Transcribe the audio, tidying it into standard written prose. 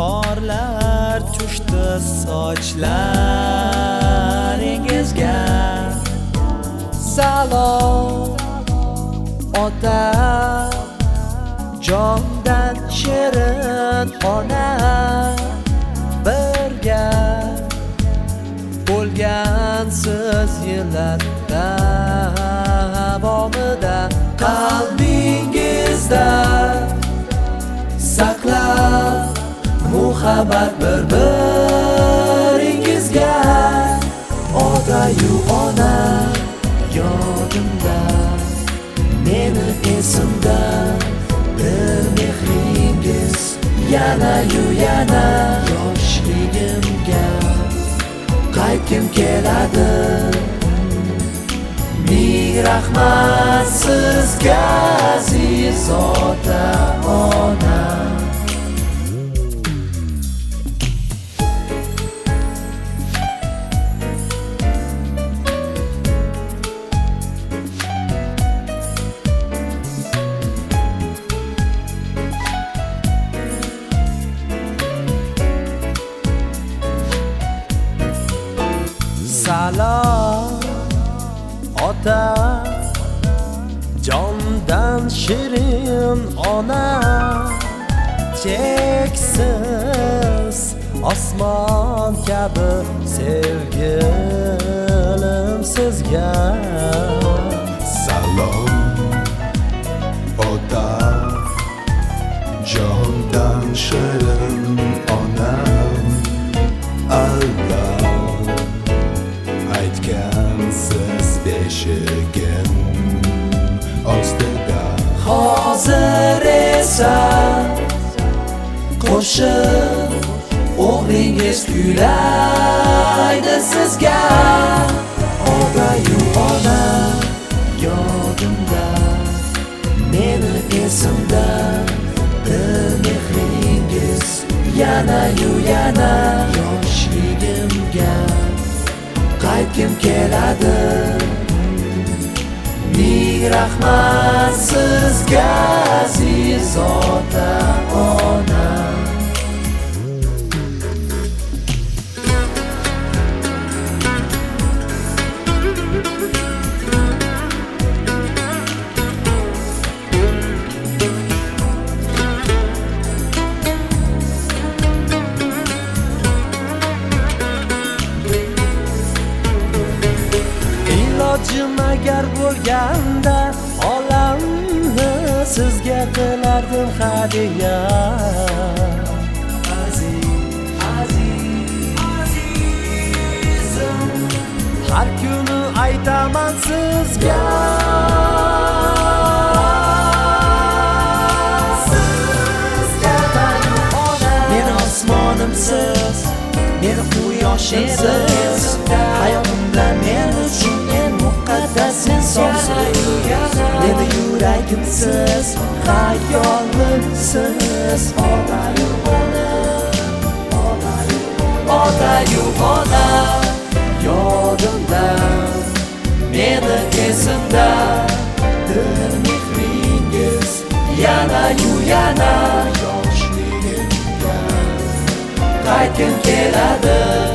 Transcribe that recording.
qorlar tushdi sochlaringizga. Salom ota, jondan shirin ona, birga bo'lgansiz yillar davomida. Qalbingizda saqlab muhabbat bir-biringizga. Otayu ona yodimda, meni esimda, bir mehringiz yana-yu yana yoshligimga qaytgim keladi. Ming rahmat sizga aziz ota ona. Salom ota, jondan shirin ona, cheksiz osmon kabi sevgilim sizga. Salom ota, jondan shirin ona, Allah aytgansiz beshigim ostida. Hozir esa qo'shiq o'g'lingiz kuylaydi sizga. Otayu ona yodimda, meni esimda, bir mehringiz yana-yu yana yoshligimga qaytgim keladi. Ming rahmat sizga aziz ota ona. Ilojim agar bo'lganda olamni sizga qilardim hadiya. Azizim, har kuni aytaman sizga. Meni osmonimsiz, meni quyoshimsiz, hayotimda men uchun eng muqaddas insonsiz. Meni yuragimsiz, xayolimsiz. Otayu ona, otayu ona yodimda, meni esimda, bir mehringiz yana-yu yana yoshligimga qaytgim keladi.